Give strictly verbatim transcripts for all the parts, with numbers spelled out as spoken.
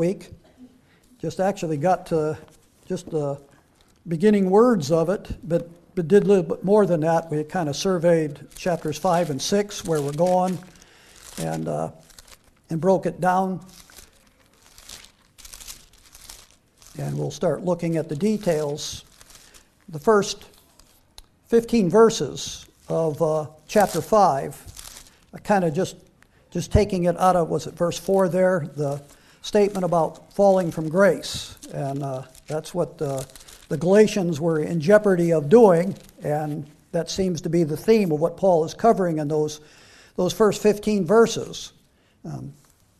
week. Just actually got to just the beginning words of it, but, but did a little bit more than that. We kind of surveyed chapters five and six, where we're going, and uh, and broke it down. And we'll start looking at the details. The first fifteen verses of uh, chapter five, I kind of just just taking it out of, was it verse four there, the statement about falling from grace. And uh, that's what the, the Galatians were in jeopardy of doing, and that seems to be the theme of what Paul is covering in those, those first fifteen verses. Um,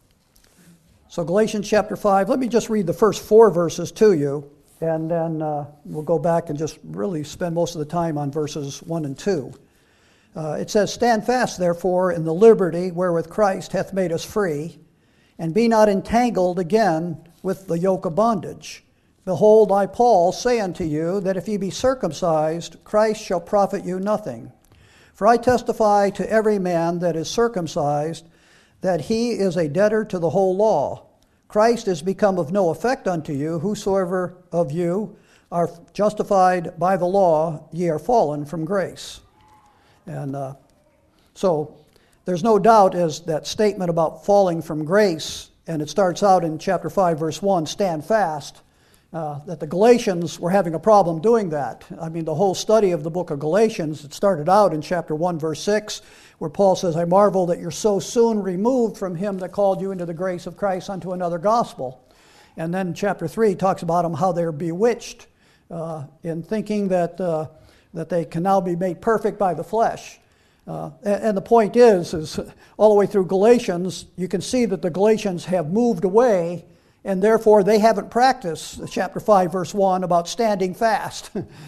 so Galatians chapter five, let me just read the first four verses to you, and then uh, we'll go back and just really spend most of the time on verses one and two. Uh, it says, "Stand fast, therefore, in the liberty wherewith Christ hath made us free, and be not entangled again with the yoke of bondage. Behold, I, Paul, say unto you, that if ye be circumcised, Christ shall profit you nothing. For I testify to every man that is circumcised, that he is a debtor to the whole law. Christ is become of no effect unto you. Whosoever of you are justified by the law, ye are fallen from grace." And uh, so there's no doubt as that statement about falling from grace, and it starts out in chapter five, verse one, "Stand fast," uh, that the Galatians were having a problem doing that. I mean, the whole study of the book of Galatians, it started out in chapter one, verse six, where Paul says, "I marvel that you're so soon removed from him that called you into the grace of Christ unto another gospel." And then chapter three talks about them, how they're bewitched uh, in thinking that uh, that they can now be made perfect by the flesh. Uh, and, and the point is, is all the way through Galatians, you can see that the Galatians have moved away, and therefore they haven't practiced chapter five, verse one about standing fast.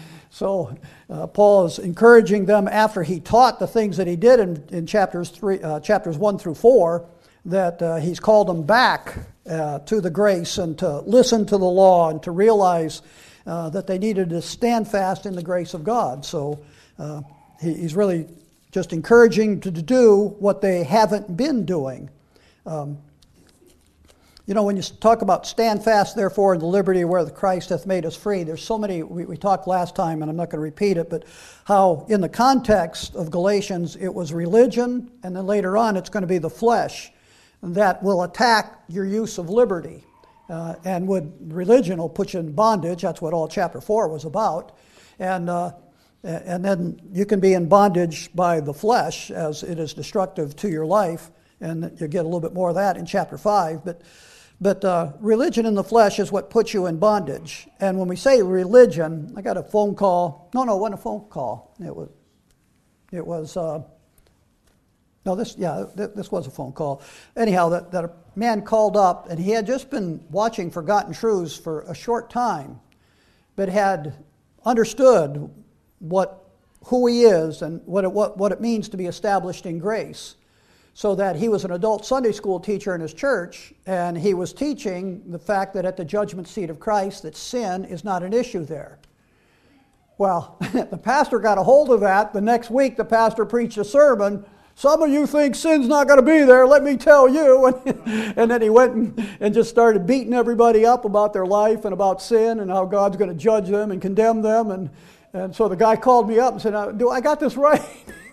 So uh, Paul is encouraging them after he taught the things that he did in, in chapters three, uh, chapters one through four, that uh, he's called them back uh, to the grace and to listen to the law and to realize uh, that they needed to stand fast in the grace of God. So uh, he, he's really just encouraging to do what they haven't been doing. Um, You know, when you talk about stand fast, therefore, in the liberty where Christ hath made us free, there's so many, we, we talked last time, and I'm not going to repeat it, but how in the context of Galatians, it was religion, and then later on it's going to be the flesh that will attack your use of liberty. Uh, and would religion will put you in bondage. That's what all chapter four was about. And uh, and then you can be in bondage by the flesh, as it is destructive to your life, and you get a little bit more of that in chapter five. But But uh, religion in the flesh is what puts you in bondage. And when we say religion, I got a phone call. No, no, it wasn't a phone call. It was, it was, uh, no, this, yeah, th- this was a phone call. Anyhow, that, that a man called up, and he had just been watching Forgotten Truths for a short time, but had understood what, who he is and what it, what, what it means to be established in grace. So that he was an adult Sunday school teacher in his church, and he was teaching the fact that at the judgment seat of Christ, that sin is not an issue there. Well, the pastor got a hold of that. The next week, the pastor preached a sermon. "Some of you think sin's not going to be there, let me tell you." And, and then he went and, and just started beating everybody up about their life and about sin and how God's going to judge them and condemn them. And And so the guy called me up and said, "Do I got this right?"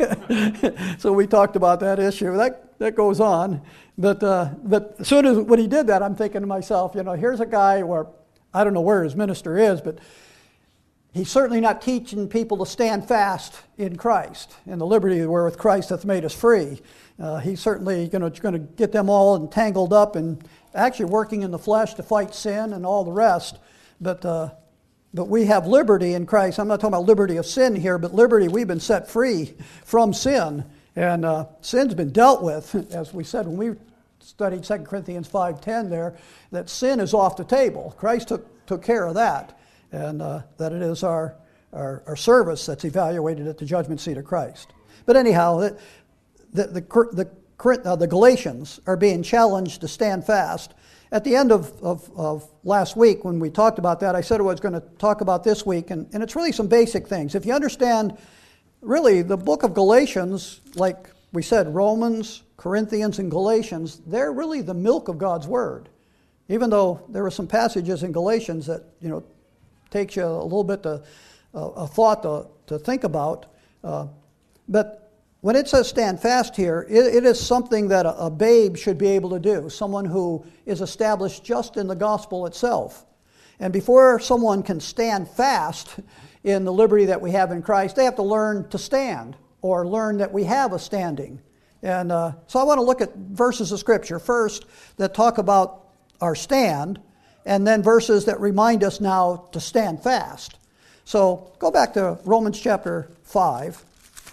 So we talked about that issue. That that goes on. But uh, but as soon as when he did that, I'm thinking to myself, you know, here's a guy where I don't know where his minister is, but he's certainly not teaching people to stand fast in Christ, in the liberty wherewith Christ hath made us free. Uh, he's certainly going to going to get them all entangled up and actually working in the flesh to fight sin and all the rest. But uh, But we have liberty in Christ. I'm not talking about liberty of sin here, but liberty, we've been set free from sin. And uh, sin's been dealt with, as we said when we studied Second Corinthians five ten there, that sin is off the table. Christ took took care of that, and uh, that it is our, our, our service that's evaluated at the judgment seat of Christ. But anyhow, the, the, the, the, uh, the Galatians are being challenged to stand fast. At the end of, of, of last week, when we talked about that, I said I was going to talk about this week, and, and it's really some basic things. If you understand, really, the book of Galatians, like we said, Romans, Corinthians, and Galatians, they're really the milk of God's Word. even though there were some passages in Galatians that, you know, takes you a little bit to, uh, a thought to, to think about. Uh, but when it says stand fast here, it, it is something that a, a babe should be able to do, someone who is established just in the gospel itself. And before someone can stand fast in the liberty that we have in Christ, they have to learn to stand or learn that we have a standing. And uh, so I want to look at verses of Scripture first that talk about our stand, and then verses that remind us now to stand fast. So go back to Romans chapter five.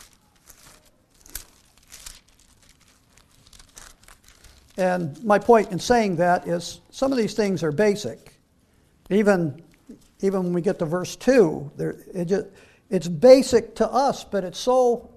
And my point in saying that is some of these things are basic. Even, even when we get to verse two, there, it just, it's basic to us, but it's so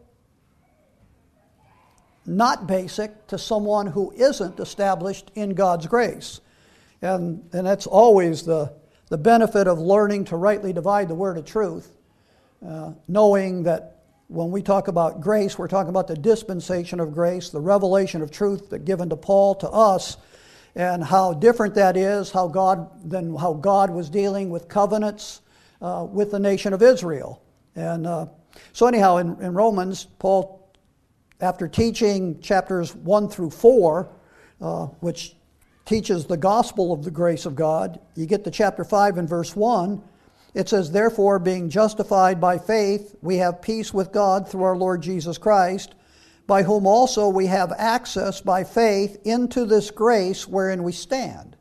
not basic to someone who isn't established in God's grace. And, and that's always the, the benefit of learning to rightly divide the word of truth, uh, knowing that when we talk about grace, we're talking about the dispensation of grace, the revelation of truth that given to Paul to us, and how different that is, how God than how God was dealing with covenants uh, with the nation of Israel. And uh, so anyhow, in, in Romans, Paul, after teaching chapters one through four, uh, which teaches the gospel of the grace of God, you get to chapter five and verse one. It says, therefore, being justified by faith, we have peace with God through our Lord Jesus Christ, by whom also we have access by faith into this grace wherein we stand,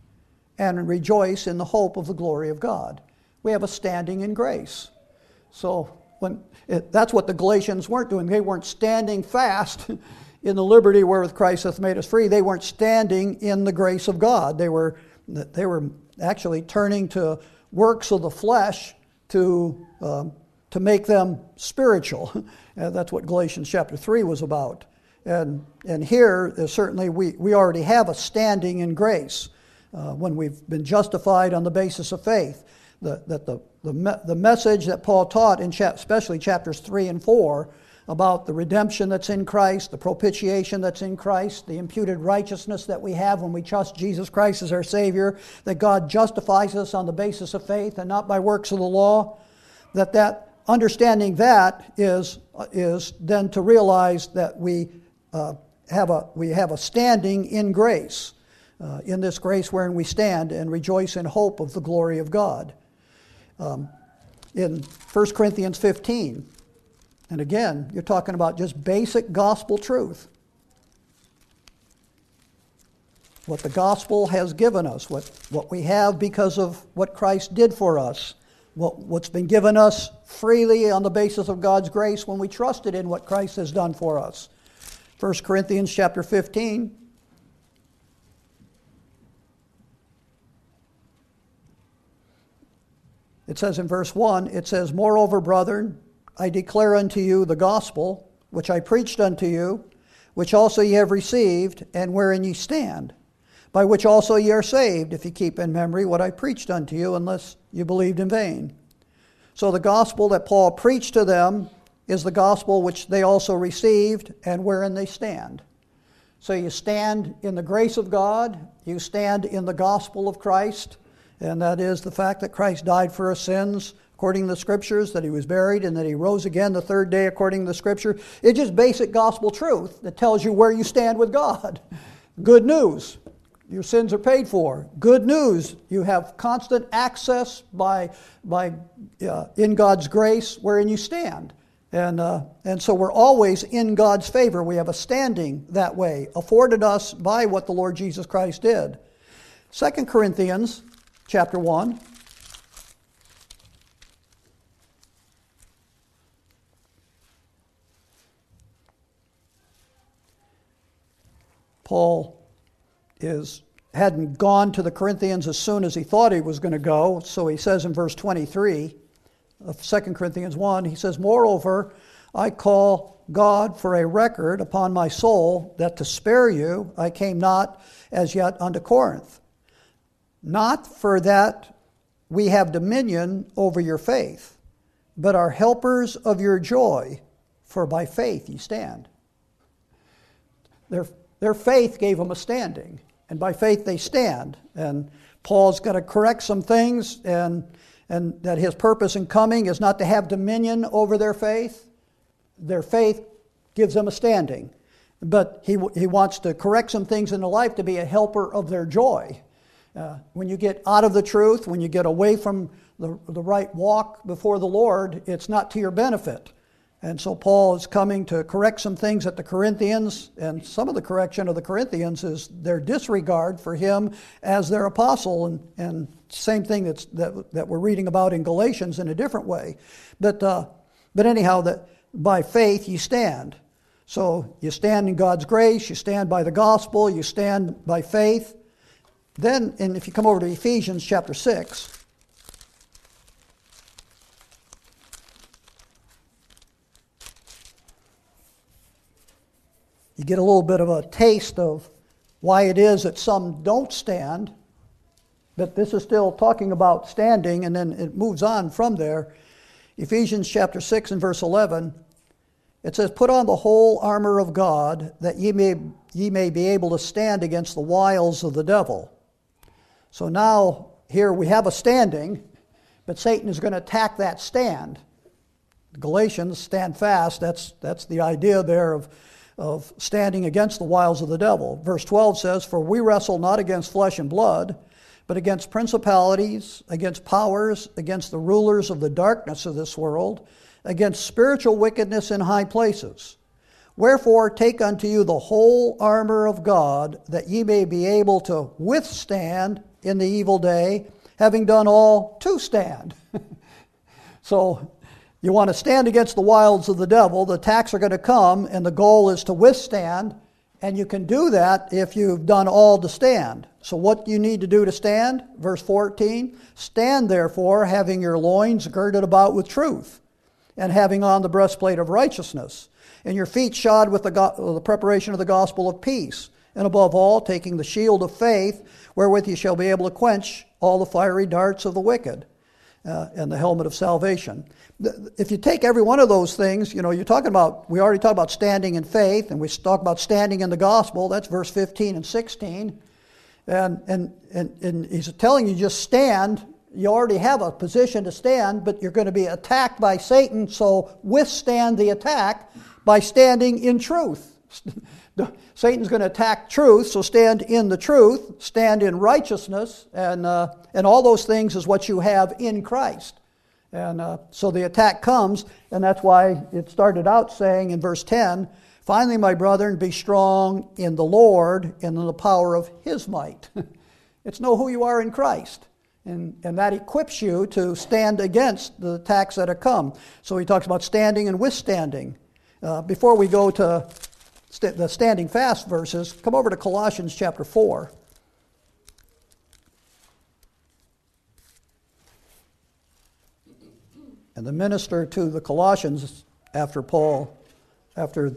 and rejoice in the hope of the glory of God. We have a standing in grace. So when it, that's what the Galatians weren't doing. They weren't standing fast in the liberty wherewith Christ hath made us free. They weren't standing in the grace of God. They were, they were actually turning to works of the flesh to um, to make them spiritual. And that's what Galatians chapter three was about. And and here, uh, certainly, we, we already have a standing in grace uh, when we've been justified on the basis of faith. The, that the, the, me- the message that Paul taught, in cha- especially chapters three and four, about the redemption that's in Christ, the propitiation that's in Christ, the imputed righteousness that we have when we trust Jesus Christ as our Savior, that God justifies us on the basis of faith and not by works of the law, that that understanding that is is then to realize that we uh, have a we have a standing in grace, uh, in this grace wherein we stand and rejoice in hope of the glory of God. Um, in First Corinthians fifteen, and again, you're talking about just basic gospel truth. What the gospel has given us, what, what we have because of what Christ did for us, what, what's been given us freely on the basis of God's grace when we trusted in what Christ has done for us. First Corinthians chapter fifteen. It says in verse one, it says, moreover, brethren, I declare unto you the gospel, which I preached unto you, which also ye have received, and wherein ye stand, by which also ye are saved, if ye keep in memory what I preached unto you, unless you believed in vain. So the gospel that Paul preached to them is the gospel which they also received, and wherein they stand. So you stand in the grace of God, you stand in the gospel of Christ, and that is the fact that Christ died for our sins, according to the Scriptures, that he was buried, and that he rose again the third day, according to the Scripture. It's just basic gospel truth that tells you where you stand with God. Good news. Your sins are paid for. Good news. You have constant access by, by uh, in God's grace wherein you stand. And, uh, and so we're always in God's favor. We have a standing that way, afforded us by what the Lord Jesus Christ did. Second Corinthians chapter one. Paul is hadn't gone to the Corinthians as soon as he thought he was going to go. So he says in verse twenty-three of Second Corinthians one, he says, moreover, I call God for a record upon my soul that to spare you I came not as yet unto Corinth. Not for that we have dominion over your faith, but are helpers of your joy, for by faith ye stand. Their, their faith gave them a standing. and by faith they stand. And Paul's got to correct some things, and and that his purpose in coming is not to have dominion over their faith. Their faith gives them a standing. But he he wants to correct some things in their life to be a helper of their joy. Uh, when you get out of the truth, when you get away from the, the right walk before the Lord, it's not to your benefit. And so Paul is coming to correct some things at the Corinthians, and some of the correction of the Corinthians is their disregard for him as their apostle, and, and same thing that's, that, that we're reading about in Galatians in a different way. But, uh, but anyhow, that by faith you stand. So you stand in God's grace, you stand by the gospel, you stand by faith. Then, and if you come over to Ephesians chapter six, you get a little bit of a taste of why it is that some don't stand. But this is still talking about standing, and then it moves on from there. Ephesians chapter six and verse eleven, it says, "Put on the whole armor of God, that ye may, ye may be able to stand against the wiles of the devil." So now, here we have a standing, but Satan is going to attack that stand. Galatians, stand fast, that's, that's the idea there of, of standing against the wiles of the devil. Verse twelve says, "For we wrestle not against flesh and blood, but against principalities, against powers, against the rulers of the darkness of this world, against spiritual wickedness in high places. Wherefore take unto you the whole armor of God, that ye may be able to withstand in the evil day, having done all to stand." So you want to stand against the wiles of the devil. The attacks are going to come, and the goal is to withstand, and you can do that if you've done all to stand. So what do you need to do to stand? Verse fourteen, "Stand therefore, having your loins girded about with truth, and having on the breastplate of righteousness, and your feet shod with the, go- the preparation of the gospel of peace, and above all, taking the shield of faith, wherewith ye shall be able to quench all the fiery darts of the wicked, uh, and the helmet of salvation." If you take every one of those things, you know, you're talking about, we already talked about standing in faith, and we talk about standing in the gospel. That's verse fifteen and sixteen. And, and, and, and he's telling you just stand. You already have a position to stand, but you're going to be attacked by Satan, so withstand the attack by standing in truth. Satan's going to attack truth, so stand in the truth, stand in righteousness, and uh, and all those things is what you have in Christ. And uh, so the attack comes, and that's why it started out saying in verse ten, "Finally, my brethren, be strong in the Lord and in the power of His might." It's know who you are in Christ. And, and that equips you to stand against the attacks that have come. So he talks about standing and withstanding. Uh, before we go to st- the standing fast verses, come over to Colossians chapter four. And the minister to the Colossians, after Paul, after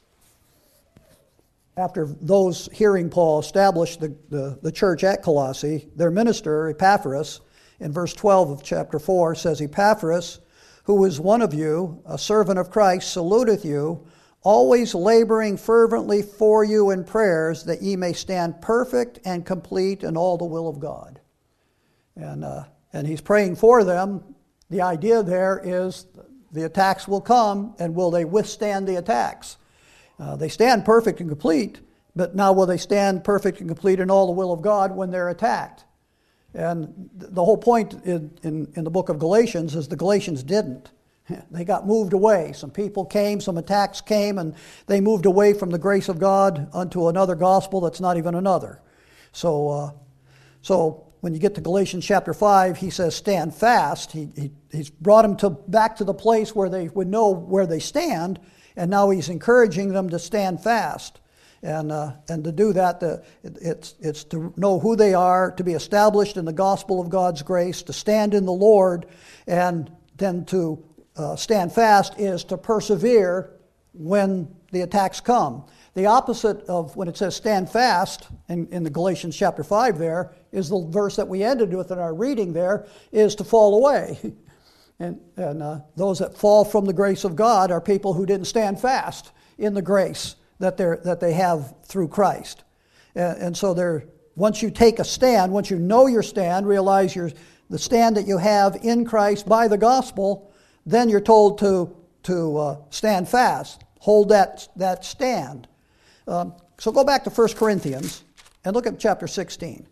after those hearing Paul establish the, the, the church at Colossae, their minister, Epaphras, in verse twelve of chapter four, says, "Epaphras, who is one of you, a servant of Christ, saluteth you, always laboring fervently for you in prayers, that ye may stand perfect and complete in all the will of God." And, uh, and he's praying for them. The idea there is the attacks will come, and will they withstand the attacks? Uh, they stand perfect and complete, but now will they stand perfect and complete in all the will of God when they're attacked? And the whole point in, in, in the book of Galatians is the Galatians didn't. They got moved away. Some people came, some attacks came, and they moved away from the grace of God unto another gospel that's not even another. So, uh, so when you get to Galatians chapter five, he says, "Stand fast." He, he, he's brought them to, back to the place where they would know where they stand. And now he's encouraging them to stand fast. And uh, and to do that, the, it, it's, it's to know who they are, to be established in the gospel of God's grace, to stand in the Lord, and then to uh, stand fast is to persevere when the attacks come. The opposite of when it says stand fast in, in the Galatians chapter five there is the verse that we ended with in our reading there, is to fall away. And, and uh, those that fall from the grace of God are people who didn't stand fast in the grace that they that they have through Christ. And, and so they're once you take a stand, once you know your stand, realize your, the stand that you have in Christ by the gospel, then you're told to, to uh, stand fast, hold that, that stand. Um, so go back to First Corinthians and look at chapter sixteen.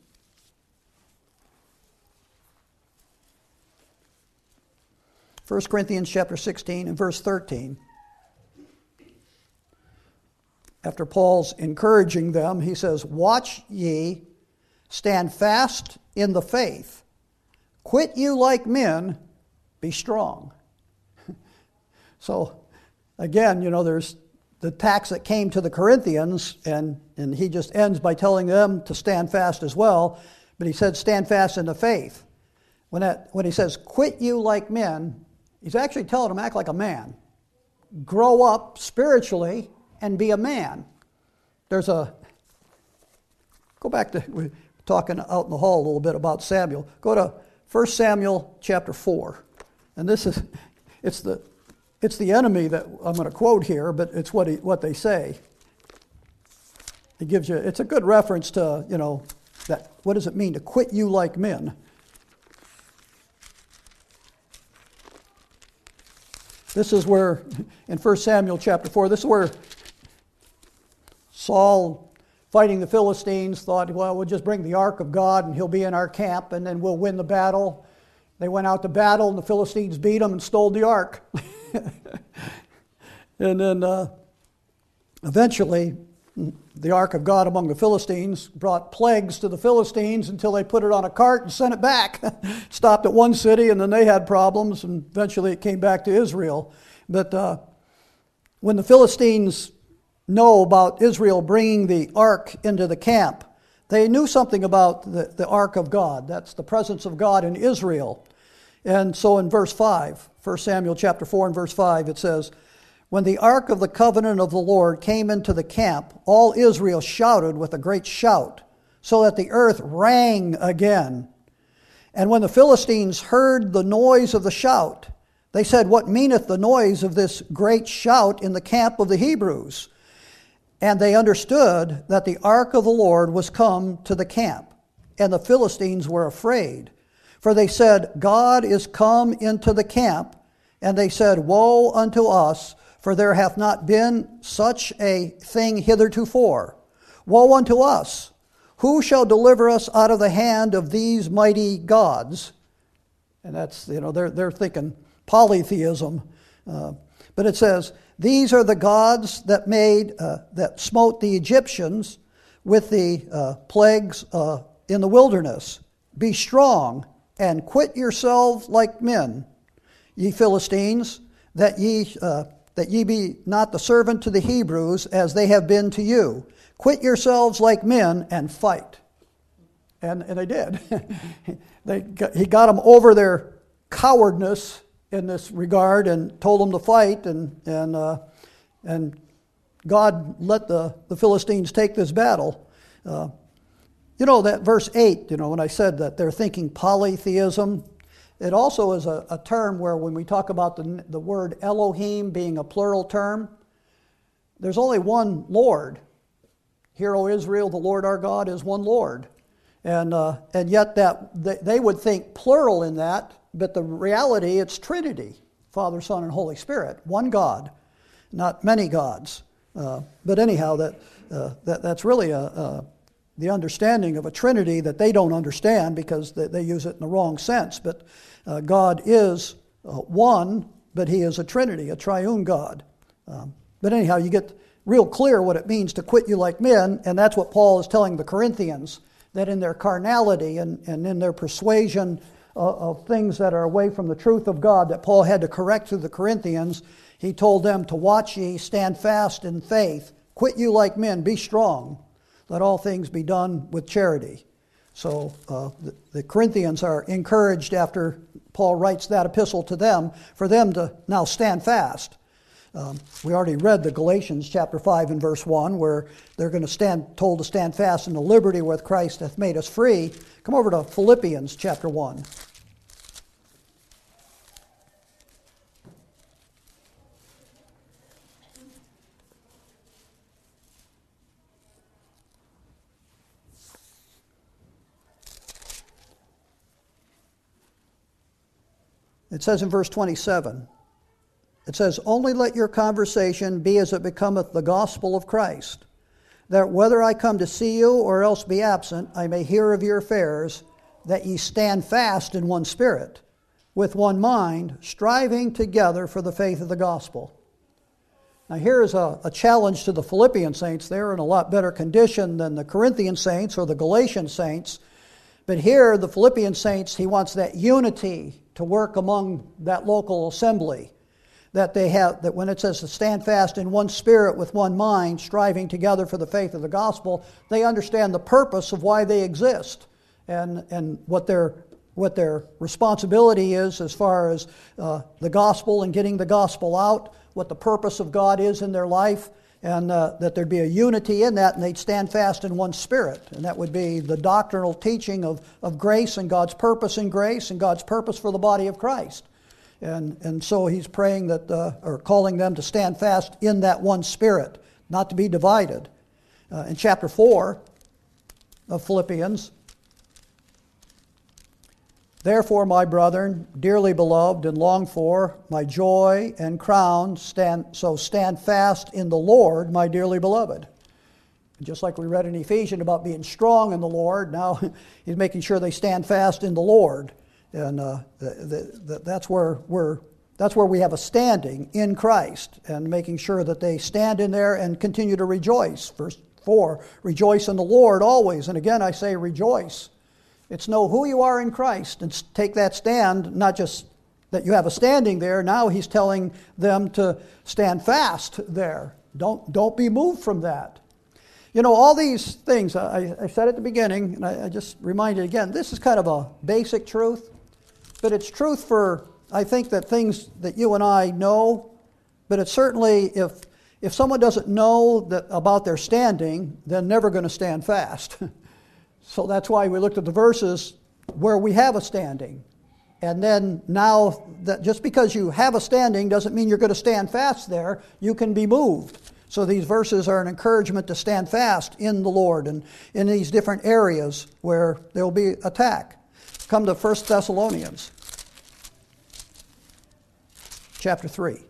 First Corinthians chapter sixteen and verse thirteen. After Paul's encouraging them, he says, "Watch ye, stand fast in the faith. Quit you like men, be strong." So, again, you know, there's the attacks that came to the Corinthians, and, and he just ends by telling them to stand fast as well. But he said, stand fast in the faith. When, that, when he says, quit you like men, he's actually telling them, act like a man. Grow up spiritually and be a man. There's a, go back to, we're talking out in the hall a little bit about Samuel. Go to First Samuel chapter four. And this is, it's the, it's the enemy that I'm going to quote here, but it's what he, what they say. It gives you, it's a good reference to, you know, that, what does it mean to quit you like men? This is where, in First Samuel chapter four, this is where Saul, fighting the Philistines, thought, well, we'll just bring the ark of God and he'll be in our camp and then we'll win the battle. They went out to battle and the Philistines beat them and stole the ark. And then uh, eventually, the ark of God among the Philistines brought plagues to the Philistines until they put it on a cart and sent it back. Stopped at one city and then they had problems and eventually it came back to Israel. But uh, when the Philistines know about Israel bringing the ark into the camp, they knew something about the, the ark of God. That's the presence of God in Israel. And so in verse five, First Samuel chapter four and verse five, it says, "When the ark of the covenant of the Lord came into the camp, all Israel shouted with a great shout, so that the earth rang again. And when the Philistines heard the noise of the shout, they said, What meaneth the noise of this great shout in the camp of the Hebrews? And they understood that the ark of the Lord was come to the camp, and the Philistines were afraid. For they said, God is come into the camp. And they said, Woe unto us, for there hath not been such a thing hithertofore. Woe unto us! Who shall deliver us out of the hand of these mighty gods? And that's, you know, they're, they're thinking polytheism. Uh, but it says, These are the gods that made, uh, that smote the Egyptians with the uh, plagues uh, in the wilderness. Be strong and quit yourselves like men, ye Philistines, that ye uh, that ye be not the servant to the Hebrews as they have been to you. Quit yourselves like men and fight. And and they did. they got, he got them over their cowardness in this regard and told them to fight, and and uh, and God let the, the Philistines take this battle. Uh, You know, that verse eight, you know, when I said that they're thinking polytheism, it also is a, a term where when we talk about the, the word Elohim being a plural term, there's only one Lord. Hear, O Israel, the Lord our God is one Lord. And uh, and yet that they, they would think plural in that, but the reality, it's Trinity, Father, Son, and Holy Spirit, one God, not many gods. Uh, but anyhow, that, uh, that that's really a... a the understanding of a Trinity that they don't understand because they, they use it in the wrong sense. But uh, God is uh, one, but he is a Trinity, a triune God. Um, but anyhow, you get real clear what it means to quit you like men, and that's what Paul is telling the Corinthians, that in their carnality and, and in their persuasion of, of things that are away from the truth of God that Paul had to correct through the Corinthians, he told them to watch ye, stand fast in faith, quit you like men, be strong. Let all things be done with charity. So uh, the, the Corinthians are encouraged after Paul writes that epistle to them for them to now stand fast. Um, we already read the Galatians chapter five and verse one where they're going to stand told to stand fast in the liberty wherewith Christ hath made us free. Come over to Philippians chapter one. It says in verse twenty-seven, it says, "Only let your conversation be as it becometh the gospel of Christ, that whether I come to see you or else be absent, I may hear of your affairs, that ye stand fast in one spirit, with one mind, striving together for the faith of the gospel." Now here is a, a challenge to the Philippian saints. They're in a lot better condition than the Corinthian saints or the Galatian saints. But here, the Philippian saints, he wants that unity to work among that local assembly. That they have, that when it says to stand fast in one spirit with one mind, striving together for the faith of the gospel, they understand the purpose of why they exist and, and what their what their responsibility is as far as uh, the gospel and getting the gospel out, what the purpose of God is in their life, and uh, that there'd be a unity in that, and they'd stand fast in one spirit. And that would be the doctrinal teaching of, of grace and God's purpose in grace and God's purpose for the body of Christ. And, and so he's praying that, uh, or calling them to stand fast in that one spirit, not to be divided. Uh, in chapter four of Philippians, "Therefore, my brethren, dearly beloved and longed for, my joy and crown, stand so stand fast in the Lord, my dearly beloved." And just like we read in Ephesians about being strong in the Lord, now he's making sure they stand fast in the Lord, and uh, the, the, the, that's where we're that's where we have a standing in Christ, and making sure that they stand in there and continue to rejoice. Verse four: "Rejoice in the Lord always." And again, I say rejoice. It's know who you are in Christ and take that stand, not just that you have a standing there. Now he's telling them to stand fast there. Don't, don't be moved from that. You know, all these things, I, I said at the beginning, and I, I just reminded again, this is kind of a basic truth, but it's truth for, I think, that things that you and I know, but it's certainly, if, if someone doesn't know that about their standing, they're never going to stand fast. So that's why we looked at the verses where we have a standing. And then now, that just because you have a standing doesn't mean you're going to stand fast there. You can be moved. So these verses are an encouragement to stand fast in the Lord and in these different areas where there will be attack. Come to First Thessalonians chapter three.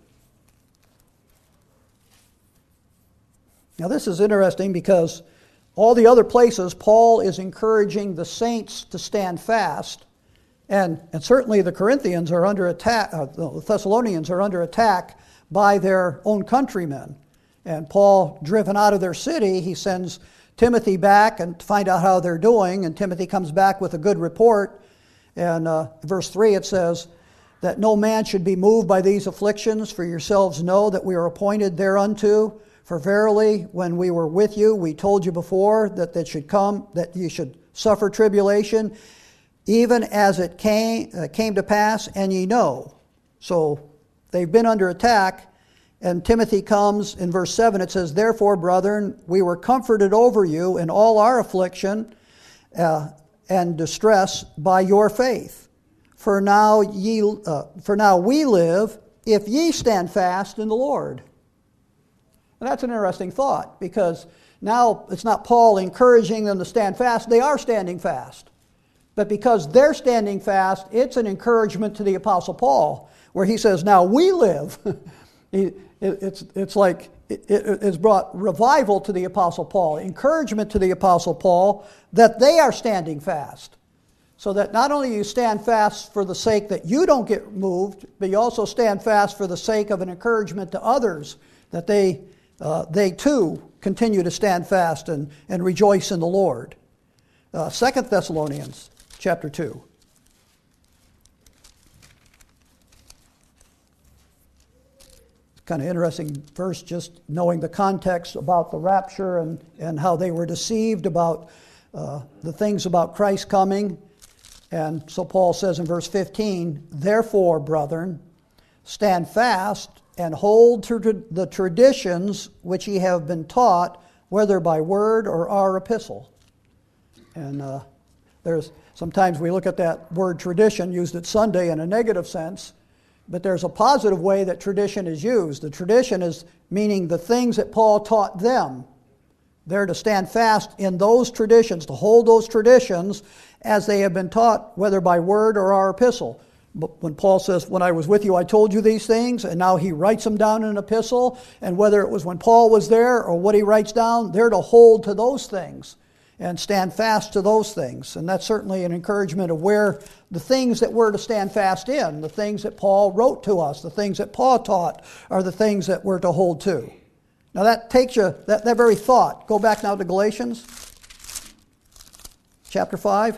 Now this is interesting because all the other places, Paul is encouraging the saints to stand fast, and, and certainly the Corinthians are under attack, uh, the Thessalonians are under attack by their own countrymen. And Paul, driven out of their city, he sends Timothy back and to find out how they're doing, and Timothy comes back with a good report. And uh, verse three it says, "That no man should be moved by these afflictions, for yourselves know that we are appointed thereunto. For verily, when we were with you, we told you before that that should come, that you should suffer tribulation, even as it came uh, came to pass, and ye know." So they've been under attack, and Timothy comes in verse seven. It says, "Therefore, brethren, we were comforted over you in all our affliction uh, and distress by your faith. For now ye, uh, for now we live, if ye stand fast in the Lord." And that's an interesting thought, because now it's not Paul encouraging them to stand fast. They are standing fast. But because they're standing fast, it's an encouragement to the Apostle Paul, where he says, now we live. it's, it's like it, it's brought revival to the Apostle Paul, encouragement to the Apostle Paul that they are standing fast. So that not only you stand fast for the sake that you don't get moved, but you also stand fast for the sake of an encouragement to others, that they Uh, they too continue to stand fast and, and rejoice in the Lord. Uh, Second Thessalonians chapter two. It's kind of interesting verse, just knowing the context about the rapture and, and how they were deceived about uh, the things about Christ coming. And so Paul says in verse fifteen, "Therefore, brethren, stand fast and hold to the traditions which ye have been taught, whether by word or our epistle." And uh, there's sometimes we look at that word tradition used at Sunday in a negative sense, but there's a positive way that tradition is used. The tradition is meaning the things that Paul taught them. They're to stand fast in those traditions, to hold those traditions as they have been taught, whether by word or our epistle. But when Paul says, when I was with you, I told you these things, and now he writes them down in an epistle, and whether it was when Paul was there or what he writes down, they're to hold to those things and stand fast to those things. And that's certainly an encouragement of where the things that we're to stand fast in, the things that Paul wrote to us, the things that Paul taught, are the things that we're to hold to. Now that takes you, that, that very thought, go back now to Galatians chapter five.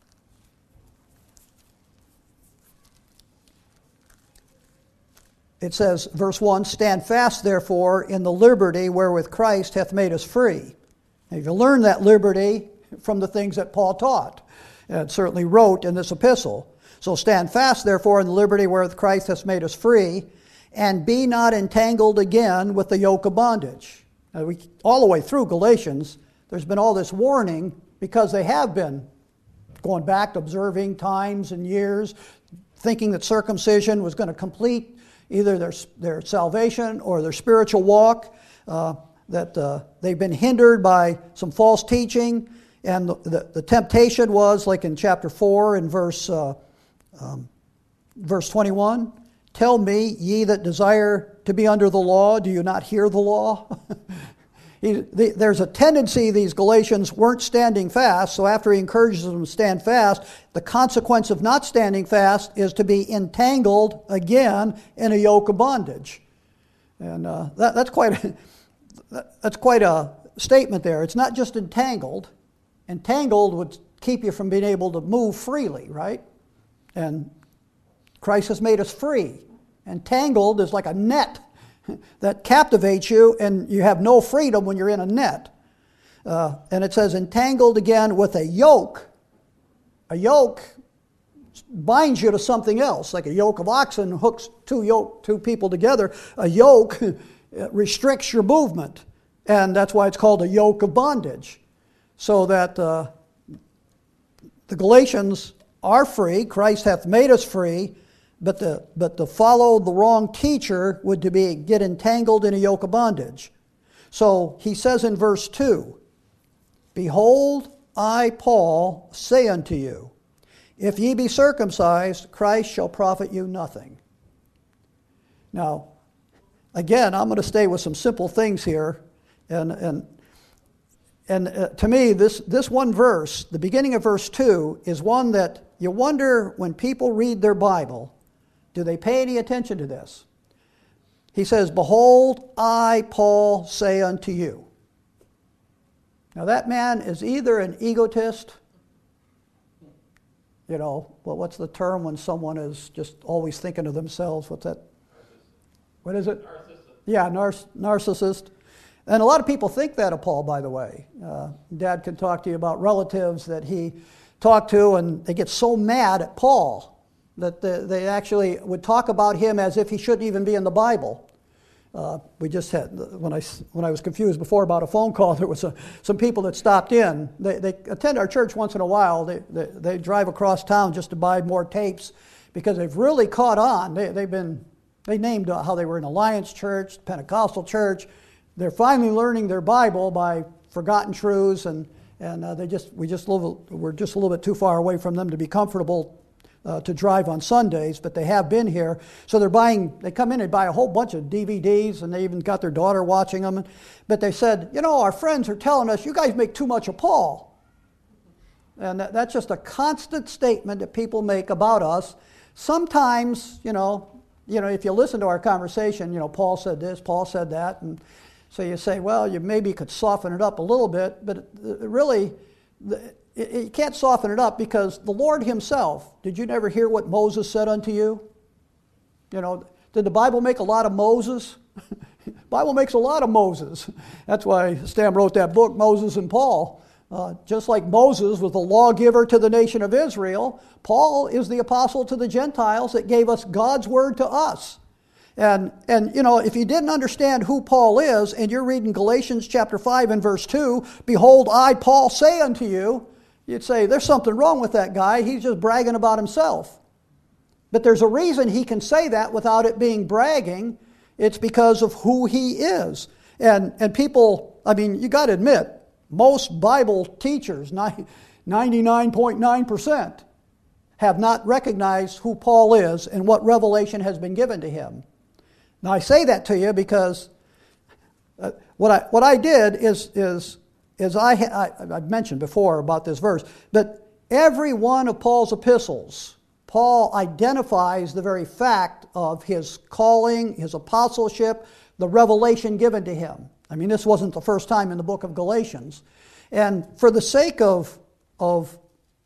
It says, verse one, stand fast, therefore, in the liberty wherewith Christ hath made us free. Now, you learn that liberty from the things that Paul taught and certainly wrote in this epistle. So stand fast, therefore, in the liberty wherewith Christ hath made us free, and be not entangled again with the yoke of bondage. Now, we, all the way through Galatians, there's been all this warning because they have been going back, observing times and years, thinking that circumcision was going to complete either their, their salvation or their spiritual walk, uh, that uh, they've been hindered by some false teaching, and the, the, the temptation was, like in chapter four in verse, uh, um, verse twenty-one, tell me, ye that desire to be under the law, do you not hear the law? he, the, there's a tendency these Galatians weren't standing fast, so after he encourages them to stand fast, the consequence of not standing fast is to be entangled again in a yoke of bondage. And uh, that, that's quite a, that's quite a statement there. It's not just entangled. Entangled would keep you from being able to move freely, right? And Christ has made us free. Entangled is like a net that captivates you, and you have no freedom when you're in a net. Uh, and it says entangled again with a yoke. A yoke binds you to something else, like a yoke of oxen hooks two yoke two people together. A yoke restricts your movement, and that's why it's called a yoke of bondage. So that uh, the Galatians are free. Christ hath made us free. But to, but to follow the wrong teacher would to be get entangled in a yoke of bondage. So he says in verse two, behold, I, Paul, say unto you, if ye be circumcised, Christ shall profit you nothing. Now, again, I'm going to stay with some simple things here. And, and, and uh, to me, this, this one verse, the beginning of verse two, is one that you wonder when people read their Bible, do they pay any attention to this? He says, behold, I, Paul, say unto you. Now that man is either an egotist, you know, well, what's the term when someone is just always thinking of themselves? What's that? Narcissist. What is it? Narcissist. Yeah, nar- narcissist. And a lot of people think that of Paul, by the way. Uh, Dad can talk to you about relatives that he talked to, and they get so mad at Paul that they actually would talk about him as if he shouldn't even be in the Bible. Uh, we just had, when I, when I was confused before about a phone call, there was a, some people that stopped in. They, they attend our church once in a while. They, they, they drive across town just to buy more tapes because they've really caught on. They, they've been, they named how they were an Alliance church, Pentecostal church. They're finally learning their Bible by forgotten truths, and, and uh, they just, we just live, we're just a little bit too far away from them to be comfortable Uh, to drive on Sundays, but they have been here. So they're buying, they come in and buy a whole bunch of D V Ds, and they even got their daughter watching them. But they said, you know, our friends are telling us, you guys make too much of Paul. And that, that's just a constant statement that people make about us. Sometimes, you know, you know, if you listen to our conversation, you know, Paul said this, Paul said that, and so you say, well, you maybe could soften it up a little bit, but it, it really, the, you can't soften it up because the Lord himself, did you never hear what Moses said unto you? You know, did the Bible make a lot of Moses? The Bible makes a lot of Moses. That's why Stam wrote that book, Moses and Paul. Uh, just like Moses was the lawgiver to the nation of Israel, Paul is the apostle to the Gentiles that gave us God's word to us. And, and you know, if you didn't understand who Paul is, and you're reading Galatians chapter five and verse two, behold, I, Paul, say unto you, you'd say, there's something wrong with that guy. He's just bragging about himself. But there's a reason he can say that without it being bragging. It's because of who he is. And and people, I mean, you got to admit, most Bible teachers, ninety-nine point nine percent, have not recognized who Paul is and what revelation has been given to him. Now I say that to you because uh, what I what I did is is is I, I I've mentioned before about this verse, but every one of Paul's epistles, Paul identifies the very fact of his calling, his apostleship, the revelation given to him. I mean, this wasn't the first time in the book of Galatians. And for the sake of, of,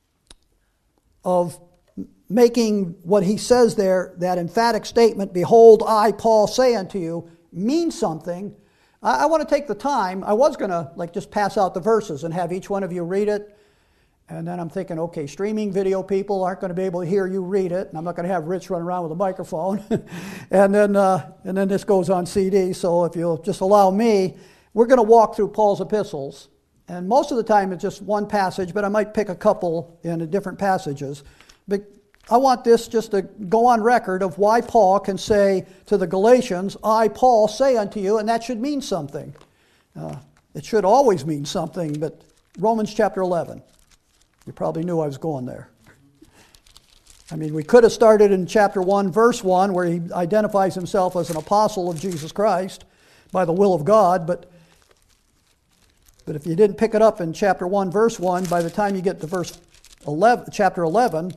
of making what he says there, that emphatic statement, behold, I, Paul, say unto you, mean something, I, I want to take the time. I was going to like just pass out the verses and have each one of you read it. And then I'm thinking, okay, streaming video people aren't going to be able to hear you read it, and I'm not going to have Rich run around with a microphone. and then uh, and then this goes on C D, so if you'll just allow me, we're going to walk through Paul's epistles. And most of the time it's just one passage, but I might pick a couple in different passages. But I want this just to go on record of why Paul can say to the Galatians, I, Paul, say unto you, and that should mean something. Uh, it should always mean something, but Romans chapter eleven. You probably knew I was going there. I mean, we could have started in chapter one, verse one, where he identifies himself as an apostle of Jesus Christ by the will of God, but, but if you didn't pick it up in chapter one, verse one, by the time you get to verse eleven, chapter eleven,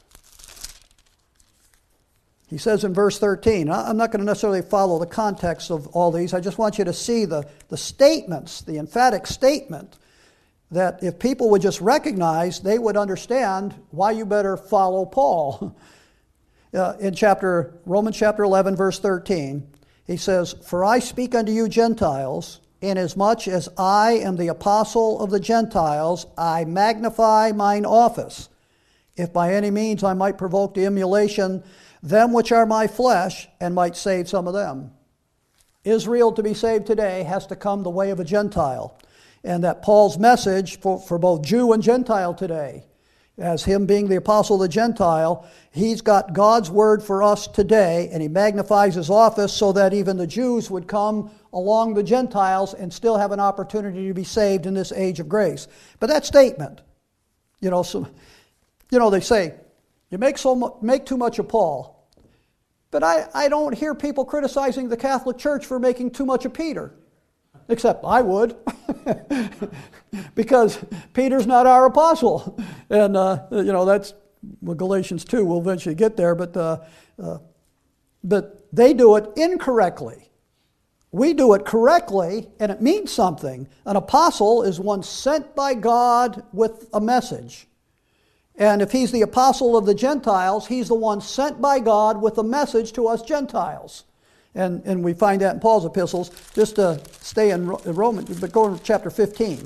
he says in verse thirteen, I'm not going to necessarily follow the context of all these, I just want you to see the, the statements, the emphatic statement, that if people would just recognize, they would understand why you better follow Paul. Uh, in chapter Romans chapter eleven, verse thirteen, he says, For I speak unto you Gentiles, inasmuch as I am the apostle of the Gentiles, I magnify mine office, if by any means I might provoke to emulation them which are my flesh, and might save some of them. Israel to be saved today has to come the way of a Gentile. And that Paul's message for, for both Jew and Gentile today, as him being the apostle of the Gentile, he's got God's word for us today, and he magnifies his office so that even the Jews would come along the Gentiles and still have an opportunity to be saved in this age of grace. But that statement, you know, so, you know, they say, you make so mu- make too much of Paul. But I, I don't hear people criticizing the Catholic Church for making too much of Peter. Except I would, because Peter's not our apostle. And, uh, you know, that's well, Galatians two, we'll eventually get there, but, uh, uh, but they do it incorrectly. We do it correctly, and it means something. An apostle is one sent by God with a message. And if he's the apostle of the Gentiles, he's the one sent by God with a message to us Gentiles. And, and we find that in Paul's epistles. Just to stay in Romans, but go to chapter fifteen.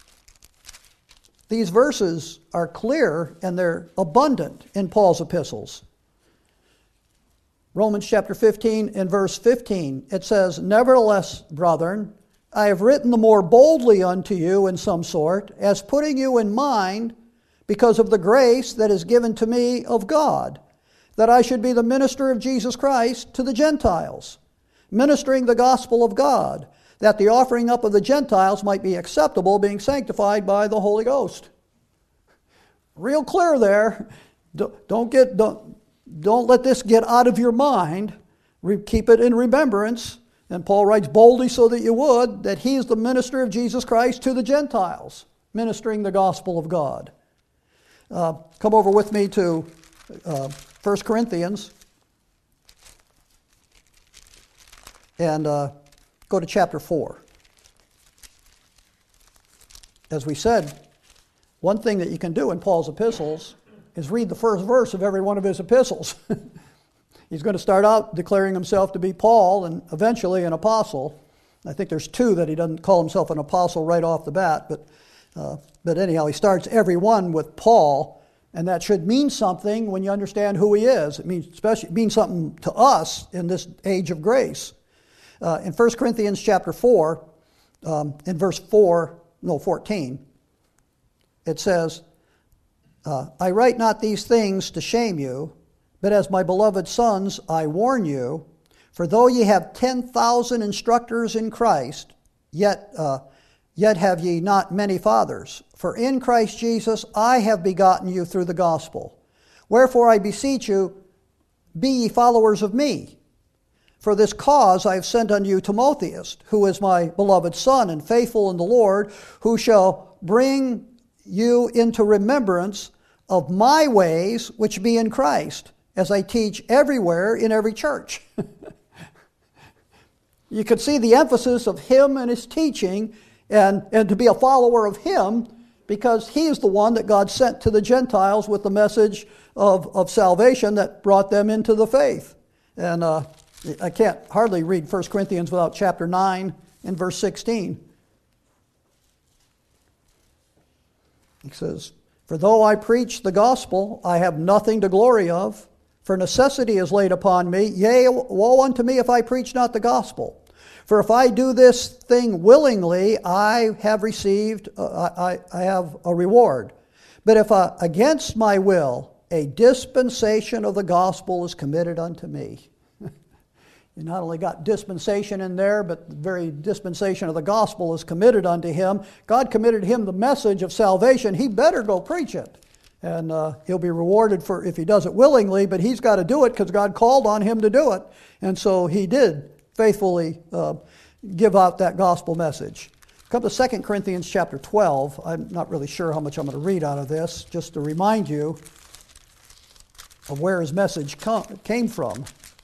These verses are clear and they're abundant in Paul's epistles. Romans chapter fifteen and verse fifteen, it says, Nevertheless, brethren, I have written the more boldly unto you in some sort, as putting you in mind because of the grace that is given to me of God, that I should be the minister of Jesus Christ to the Gentiles, ministering the gospel of God, that the offering up of the Gentiles might be acceptable, being sanctified by the Holy Ghost. Real clear there. Don't get don't, don't let this get out of your mind. Keep it in remembrance. And Paul writes boldly so that you would, that he is the minister of Jesus Christ to the Gentiles, ministering the gospel of God. Uh, come over with me to uh, First Corinthians, and uh, go to chapter four. As we said, one thing that you can do in Paul's epistles is read the first verse of every one of his epistles. He's going to start out declaring himself to be Paul and eventually an apostle. I think there's two that he doesn't call himself an apostle right off the bat, but uh, but anyhow, he starts every one with Paul. And that should mean something when you understand who he is. It means especially it means something to us in this age of grace. Uh, in First Corinthians chapter four, um, in verse four, no, fourteen, it says, uh, I write not these things to shame you, but as my beloved sons I warn you, for though ye have ten thousand instructors in Christ, yet uh, yet have ye not many fathers. For in Christ Jesus I have begotten you through the gospel, Wherefore I beseech you, be ye followers of me. For this cause I have sent unto you Timotheus, who is my beloved son and faithful in the Lord, who shall bring you into remembrance of my ways which be in Christ, as I teach everywhere in every church. You could see the emphasis of him and his teaching, and, and to be a follower of him, because he is the one that God sent to the Gentiles with the message of, of salvation that brought them into the faith. And uh, I can't hardly read First Corinthians without chapter nine and verse sixteen. He says, for though I preach the gospel, I have nothing to glory of, for necessity is laid upon me. Yea, woe unto me if I preach not the gospel. For if I do this thing willingly, I have received, uh, I, I have a reward. But if uh, against my will, a dispensation of the gospel is committed unto me. You not only got dispensation in there, but the very dispensation of the gospel is committed unto him. God committed him the message of salvation. He better go preach it. And uh, he'll be rewarded for if he does it willingly, but he's got to do it because God called on him to do it. And so he did faithfully uh, give out that gospel message. Come to Second Corinthians chapter twelve. I'm not really sure how much I'm going to read out of this, just to remind you of where his message come, came from.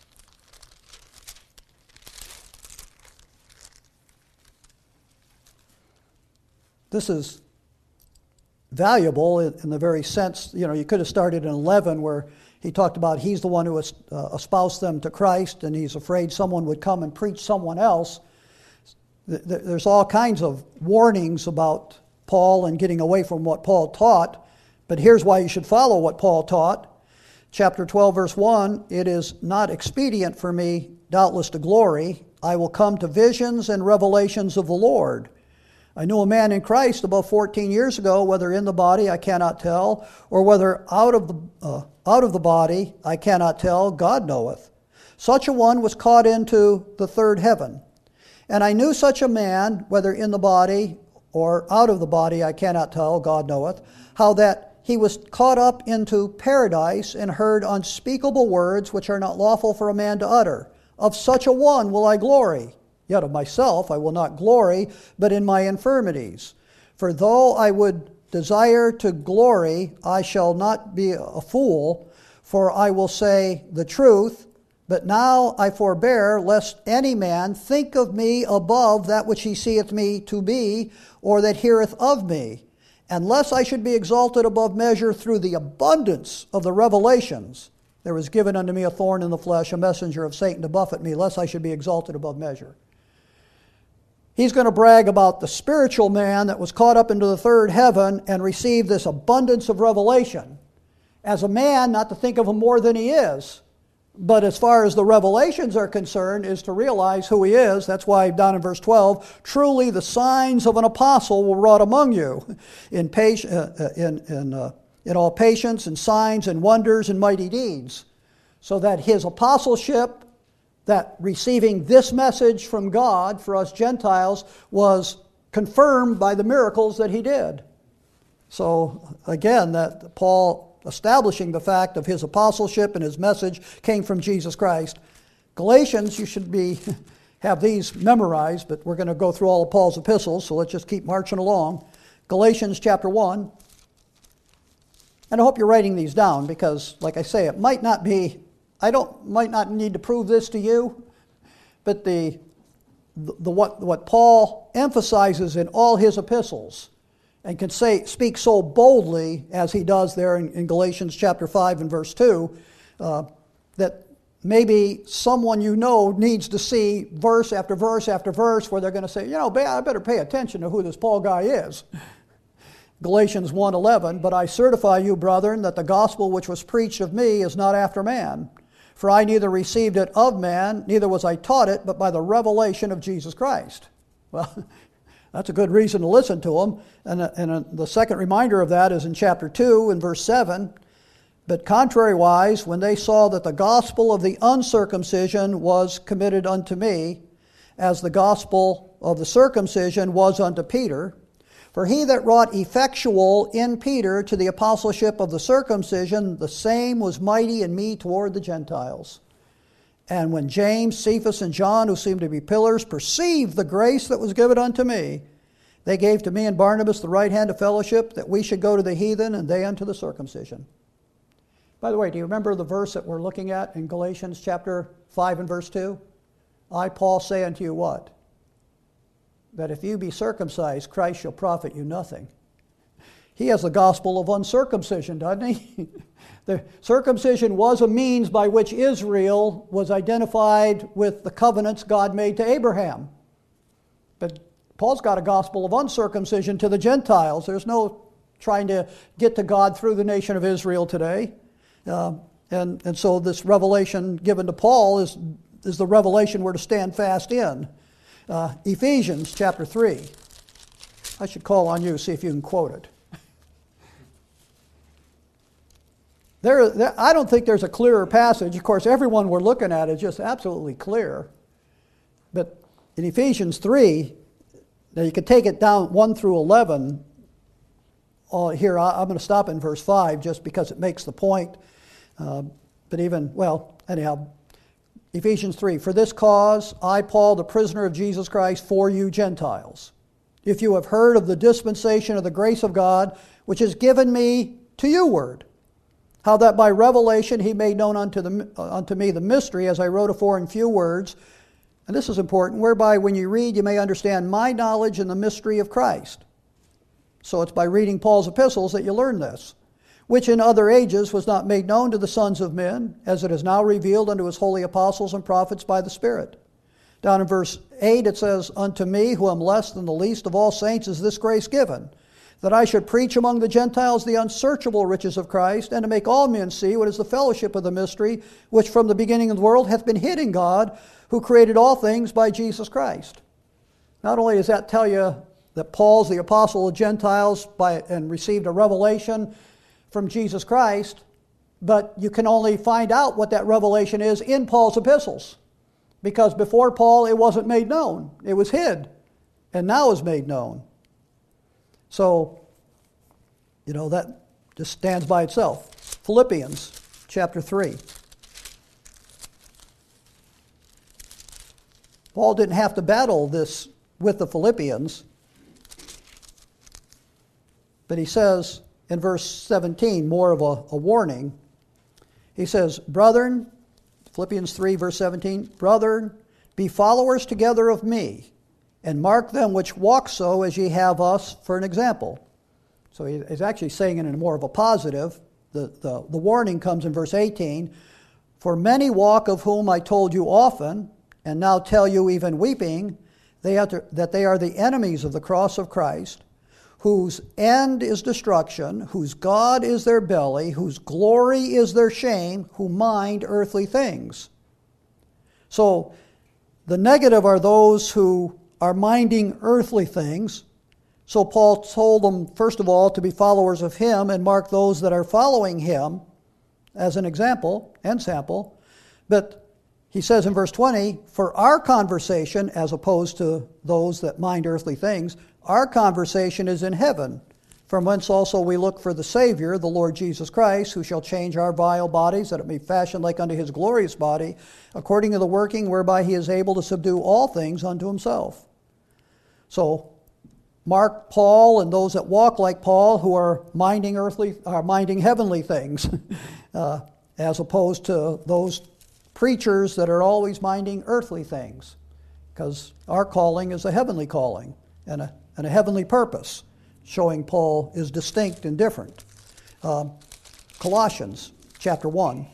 This is valuable in the very sense, you know, you could have started in eleven where he talked about he's the one who has uh, espoused them to Christ, and he's afraid someone would come and preach someone else. There's all kinds of warnings about Paul and getting away from what Paul taught, but here's why you should follow what Paul taught. Chapter twelve, verse one, it is not expedient for me, doubtless, to glory. I will come to visions and revelations of the Lord. I knew a man in Christ about fourteen years ago, whether in the body I cannot tell, or whether out of the uh, out of the body I cannot tell, God knoweth. Such a one was caught into the third heaven. And I knew such a man, whether in the body or out of the body I cannot tell, God knoweth, how that he was caught up into paradise and heard unspeakable words which are not lawful for a man to utter. Of such a one will I glory. Yet of myself I will not glory, but in my infirmities. For though I would desire to glory, I shall not be a fool, for I will say the truth. But now I forbear, lest any man think of me above that which he seeth me to be, or that heareth of me. And lest I should be exalted above measure through the abundance of the revelations, there was given unto me a thorn in the flesh, a messenger of Satan to buffet me, lest I should be exalted above measure. He's going to brag about the spiritual man that was caught up into the third heaven and received this abundance of revelation. As a man, not to think of him more than he is, but as far as the revelations are concerned, is to realize who he is. That's why down in verse twelve, truly the signs of an apostle were wrought among you in, pati- uh, in, in, uh, in all patience and signs and wonders and mighty deeds. So that his apostleship, that receiving this message from God for us Gentiles, was confirmed by the miracles that he did. So again, that Paul establishing the fact of his apostleship and his message came from Jesus Christ. Galatians, you should be have these memorized, but we're going to go through all of Paul's epistles, so let's just keep marching along. Galatians chapter one. And I hope you're writing these down because, like I say, it might not be I don't might not need to prove this to you, but the, the, the what what Paul emphasizes in all his epistles and can say speak so boldly as he does there in, in Galatians chapter five and verse two, uh, that maybe someone you know needs to see verse after verse after verse where they're going to say, you know, I better pay attention to who this Paul guy is. Galatians one eleven, but I certify you, brethren, that the gospel which was preached of me is not after man. For I neither received it of man, neither was I taught it, but by the revelation of Jesus Christ. Well, that's a good reason to listen to him. And, and the second reminder of that is in chapter two and verse seven. But contrariwise, when they saw that the gospel of the uncircumcision was committed unto me, as the gospel of the circumcision was unto Peter, For he that wrought effectual in Peter to the apostleship of the circumcision, the same was mighty in me toward the Gentiles. And when James, Cephas, and John, who seemed to be pillars, perceived the grace that was given unto me, they gave to me and Barnabas the right hand of fellowship, that we should go to the heathen, and they unto the circumcision. By the way, do you remember the verse that we're looking at in Galatians chapter five and verse two? I, Paul, say unto you what? That if you be circumcised, Christ shall profit you nothing. He has the gospel of uncircumcision, doesn't he? The circumcision was a means by which Israel was identified with the covenants God made to Abraham. But Paul's got a gospel of uncircumcision to the Gentiles. There's no trying to get to God through the nation of Israel today. Uh, and, and so this revelation given to Paul is, is the revelation we're to stand fast in. Uh, Ephesians chapter three. I should call on you, see if you can quote it. There, there, I don't think there's a clearer passage. Of course, everyone we're looking at is just absolutely clear. But in Ephesians three, now you could take it down one through eleven. Oh, here, I, I'm going to stop in verse five just because it makes the point. Uh, but even, well, anyhow, Ephesians three, for this cause I, Paul, the prisoner of Jesus Christ, for you Gentiles, if you have heard of the dispensation of the grace of God, which is given me to you word, how that by revelation he made known unto, the, uh, unto me the mystery, as I wrote afore in few words, and this is important, whereby when you read you may understand my knowledge in the mystery of Christ. So it's by reading Paul's epistles that you learn this, which in other ages was not made known to the sons of men, as it is now revealed unto his holy apostles and prophets by the Spirit. Down in verse eight it says, unto me, who am less than the least of all saints, is this grace given, that I should preach among the Gentiles the unsearchable riches of Christ, and to make all men see what is the fellowship of the mystery, which from the beginning of the world hath been hid in God, who created all things by Jesus Christ. Not only does that tell you that Paul's the apostle of Gentiles by, and received a revelation from Jesus Christ, but you can only find out what that revelation is in Paul's epistles. Because before Paul, it wasn't made known. It was hid, and now is made known. So, you know, that just stands by itself. Philippians chapter three. Paul didn't have to battle this with the Philippians, but he says in verse seventeen, more of a, a warning. He says, brethren, Philippians three, verse seventeen, brethren, be followers together of me, and mark them which walk so as ye have us for an example. So he's actually saying it in more of a positive. The, the, the warning comes in verse eighteen. For many walk, of whom I told you often, and now tell you even weeping, they have to, that they are the enemies of the cross of Christ, whose end is destruction, whose God is their belly, whose glory is their shame, who mind earthly things. So the negative are those who are minding earthly things. So Paul told them, first of all, to be followers of him and mark those that are following him as an example and sample. But he says in verse twenty, for our conversation, as opposed to those that mind earthly things, our conversation is in heaven, from whence also we look for the Savior, the Lord Jesus Christ, who shall change our vile bodies, that it may fashion like unto his glorious body, according to the working whereby he is able to subdue all things unto himself. So, mark Paul and those that walk like Paul, who are minding earthly, are minding heavenly things, uh, as opposed to those preachers that are always minding earthly things, because our calling is a heavenly calling and a, and a heavenly purpose, showing Paul is distinct and different. Uh, Colossians chapter one.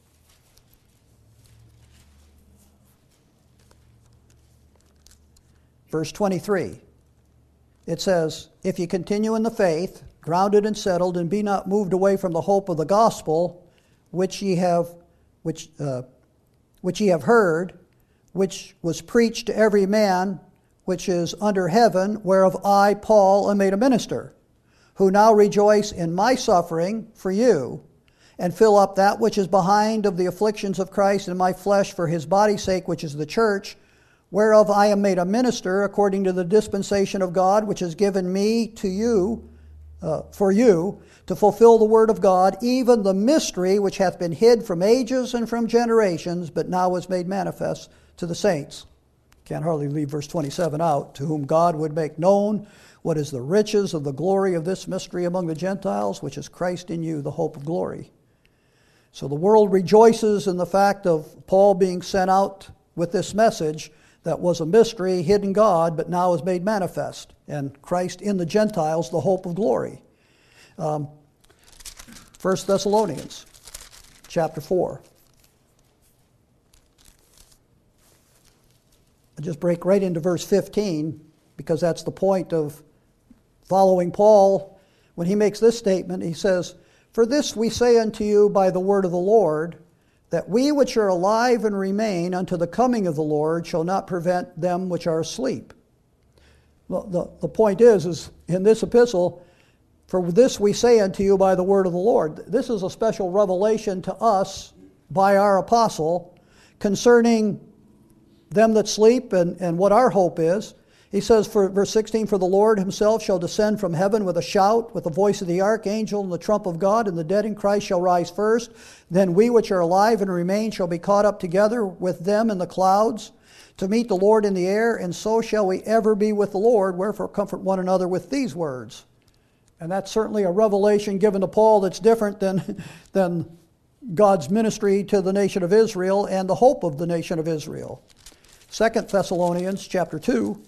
Verse twenty-three. It says, if you continue in the faith, grounded and settled, and be not moved away from the hope of the gospel, which ye have, which uh, which ye have heard, which was preached to every man which is under heaven, whereof I, Paul, am made a minister, who now rejoice in my suffering for you, and fill up that which is behind of the afflictions of Christ in my flesh for his body's sake, which is the church, whereof I am made a minister according to the dispensation of God, which is given me to you, uh, for you, to fulfill the word of God, even the mystery which hath been hid from ages and from generations, but now is made manifest to the saints. Can't hardly leave verse twenty-seven out. To whom God would make known what is the riches of the glory of this mystery among the Gentiles, which is Christ in you, the hope of glory. So the world rejoices in the fact of Paul being sent out with this message that was a mystery, hidden God, but now is made manifest. And Christ in the Gentiles, the hope of glory. Um, First Thessalonians chapter four. I'll just break right into verse fifteen, because that's the point of following Paul. When he makes this statement, he says, "For this we say unto you by the word of the Lord, that we which are alive and remain unto the coming of the Lord shall not prevent them which are asleep." Well, the, the point is, is in this epistle, for this we say unto you by the word of the Lord. This is a special revelation to us by our apostle concerning them that sleep and, and what our hope is. He says, for verse sixteen, "For the Lord himself shall descend from heaven with a shout, with the voice of the archangel and the trump of God, and the dead in Christ shall rise first. Then we which are alive and remain shall be caught up together with them in the clouds to meet the Lord in the air, and so shall we ever be with the Lord. Wherefore comfort one another with these words." And that's certainly a revelation given to Paul that's different than, than God's ministry to the nation of Israel and the hope of the nation of Israel. Second Thessalonians chapter two.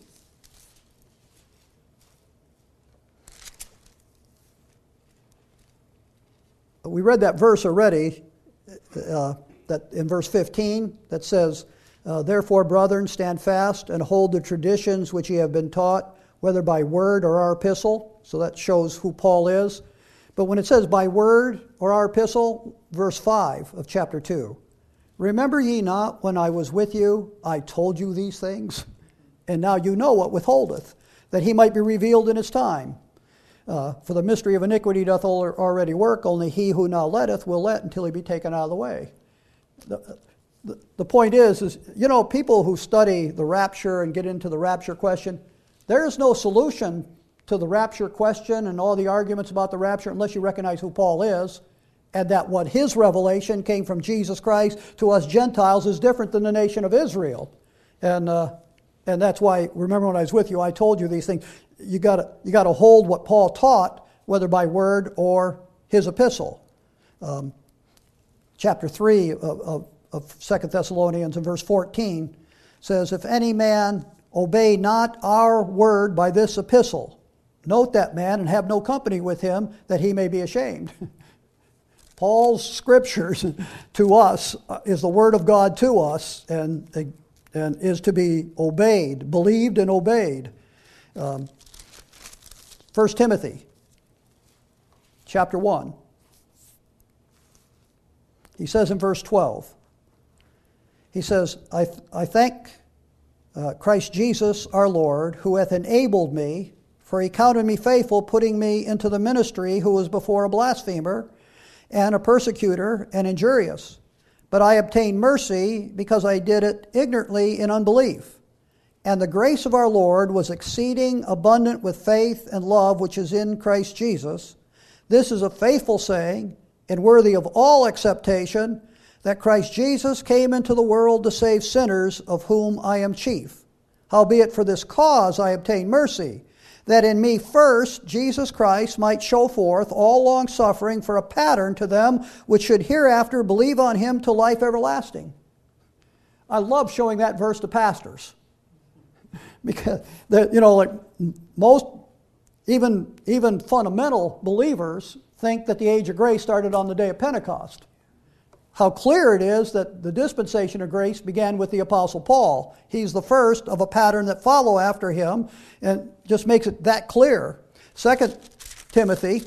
We read that verse already, uh, that in verse fifteen, that says, uh, "Therefore, brethren, stand fast and hold the traditions which ye have been taught, whether by word or our epistle." So that shows who Paul is. But when it says by word or our epistle, verse five of chapter two, "Remember ye not when I was with you, I told you these things? And now you know what withholdeth, that he might be revealed in his time. Uh, for the mystery of iniquity doth already work, only he who now letteth will let until he be taken out of the way." The, the, the point is, is, you know, people who study the rapture and get into the rapture question, there is no solution to the rapture question and all the arguments about the rapture unless you recognize who Paul is, and that what his revelation came from Jesus Christ to us Gentiles is different than the nation of Israel. And uh, and that's why, remember when I was with you, I told you these things. You got you got to hold what Paul taught, whether by word or his epistle. Um, chapter three of, of, of Second Thessalonians in verse fourteen says, "If any man obey not our word by this epistle, note that man and have no company with him, that he may be ashamed." Paul's scriptures to us is the word of God to us, and, and is to be obeyed, believed and obeyed. Um, First Timothy chapter one. He says in verse twelve, he says, I, th- I thank uh, Christ Jesus our Lord, who hath enabled me, for he counted me faithful, putting me into the ministry, who was before a blasphemer, and a persecutor, and injurious. But I obtained mercy, because I did it ignorantly in unbelief. And the grace of our Lord was exceeding abundant with faith and love which is in Christ Jesus. This is a faithful saying, and worthy of all acceptation, that Christ Jesus came into the world to save sinners, of whom I am chief. Howbeit for this cause I obtained mercy, that in me first Jesus Christ might show forth all long suffering for a pattern to them which should hereafter believe on him to life everlasting. I love showing that verse to pastors. Because, you know, like most, even, even fundamental believers think that the age of grace started on the day of Pentecost. How clear it is that the dispensation of grace began with the Apostle Paul. He's the first of a pattern that follow after him, and just makes it that clear. Second Timothy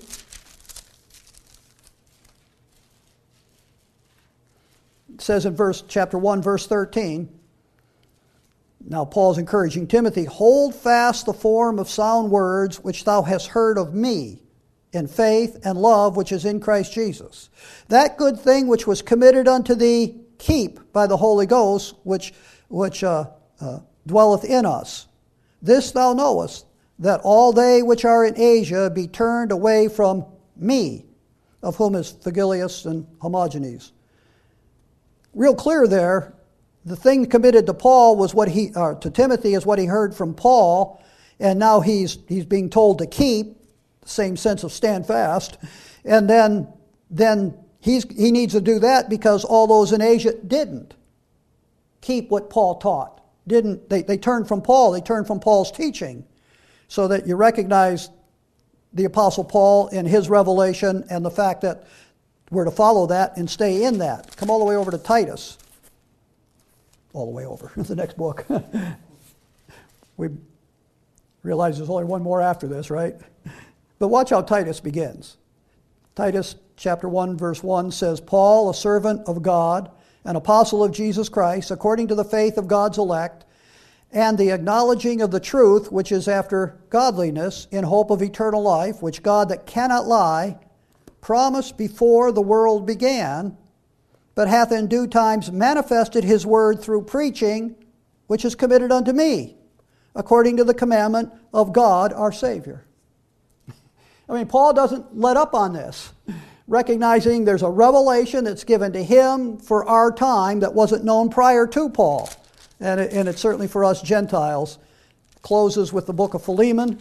says in verse chapter one, verse thirteen, now Paul's encouraging Timothy, "Hold fast the form of sound words which thou hast heard of me, in faith and love which is in Christ Jesus. That good thing which was committed unto thee, keep by the Holy Ghost, which which uh, uh, dwelleth in us. This thou knowest, that all they which are in Asia be turned away from me, of whom is Phygellus and Hermogenes. Real clear there, the thing committed to Paul was what he, or to Timothy is what he heard from Paul, and now he's he's being told to keep, the same sense of stand fast, and then then he's he needs to do that because all those in Asia didn't keep what Paul taught. Didn't they, they turned from Paul, they turned from Paul's teaching, so that you recognize the Apostle Paul in his revelation and the fact that we're to follow that and stay in that. Come all the way over to Titus. All the way over. The next book. We realize there's only one more after this, right? But watch how Titus begins. Titus chapter one, verse one says, Paul, a servant of God, an apostle of Jesus Christ, according to the faith of God's elect, and the acknowledging of the truth, which is after godliness, in hope of eternal life, which God that cannot lie promised before the world began, but hath in due times manifested his word through preaching, which is committed unto me, according to the commandment of God our Savior. I mean, Paul doesn't let up on this, recognizing there's a revelation that's given to him for our time that wasn't known prior to Paul. And, it, and it's certainly for us Gentiles. Closes with the book of Philemon,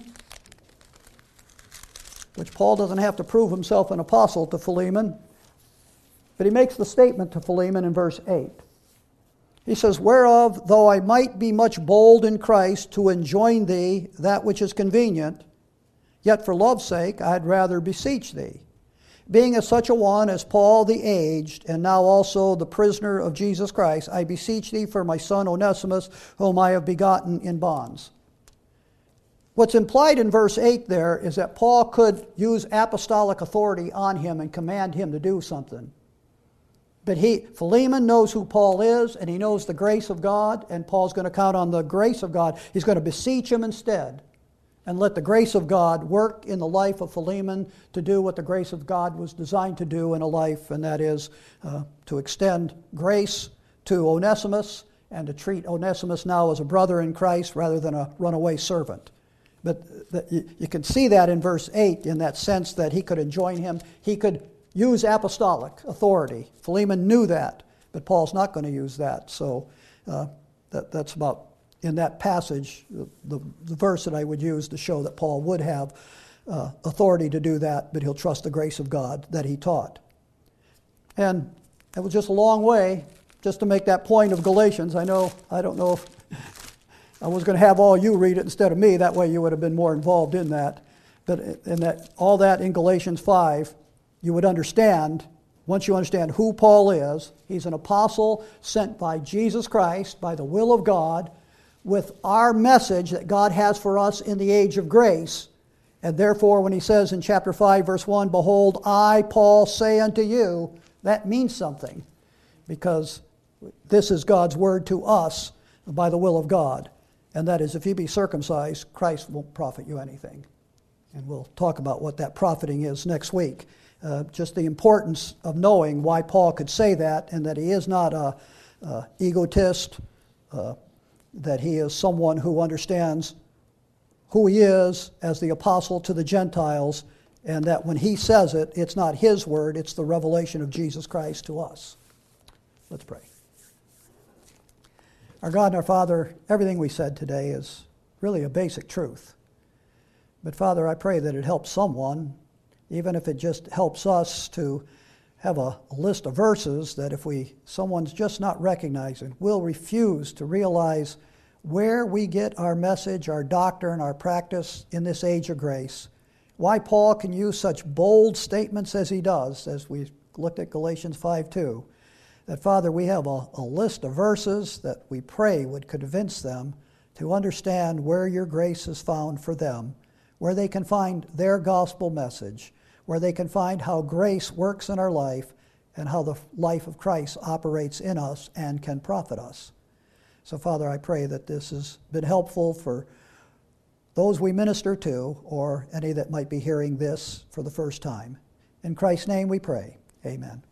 which Paul doesn't have to prove himself an apostle to Philemon. But he makes the statement to Philemon in verse eight. He says, Whereof, though I might be much bold in Christ to enjoin thee that which is convenient, yet for love's sake I had rather beseech thee, being as such a one as Paul the aged, and now also the prisoner of Jesus Christ, I beseech thee for my son Onesimus, whom I have begotten in bonds. What's implied in verse eight there is that Paul could use apostolic authority on him and command him to do something. But he, Philemon knows who Paul is, and he knows the grace of God, and Paul's going to count on the grace of God. He's going to beseech him instead, and let the grace of God work in the life of Philemon to do what the grace of God was designed to do in a life, and that is uh, to extend grace to Onesimus and to treat Onesimus now as a brother in Christ rather than a runaway servant. But the, you, you can see that in verse eight in that sense that he could enjoin him. He could use apostolic authority. Philemon knew that, but Paul's not going to use that. So uh, that, that's about, in that passage, the, the, the verse that I would use to show that Paul would have uh, authority to do that, but he'll trust the grace of God that he taught. And it was just a long way just to make that point of Galatians. I know, I don't know if I was going to have all you read it instead of me. That way you would have been more involved in that. But in that, all that in Galatians five, you would understand, once you understand who Paul is, he's an apostle sent by Jesus Christ, by the will of God, with our message that God has for us in the age of grace. And therefore, when he says in chapter five, verse one, Behold, I, Paul, say unto you, that means something, because this is God's word to us by the will of God. And that is, if you be circumcised, Christ won't profit you anything. And we'll talk about what that profiting is next week. Uh, just the importance of knowing why Paul could say that, and that he is not a, a egotist, uh, that he is someone who understands who he is as the apostle to the Gentiles, and that when he says it, it's not his word, it's the revelation of Jesus Christ to us. Let's pray. Our God and our Father, everything we said today is really a basic truth. But Father, I pray that it helps someone, even if it just helps us to have a, a list of verses that if we someone's just not recognizing, we'll refuse to realize where we get our message, our doctrine, our practice in this age of grace. Why Paul can use such bold statements as he does, as we looked at Galatians five two. That, Father, we have a, a list of verses that we pray would convince them to understand where your grace is found for them, where they can find their gospel message, where they can find how grace works in our life and how the life of Christ operates in us and can profit us. So, Father, I pray that this has been helpful for those we minister to or any that might be hearing this for the first time. In Christ's name we pray. Amen.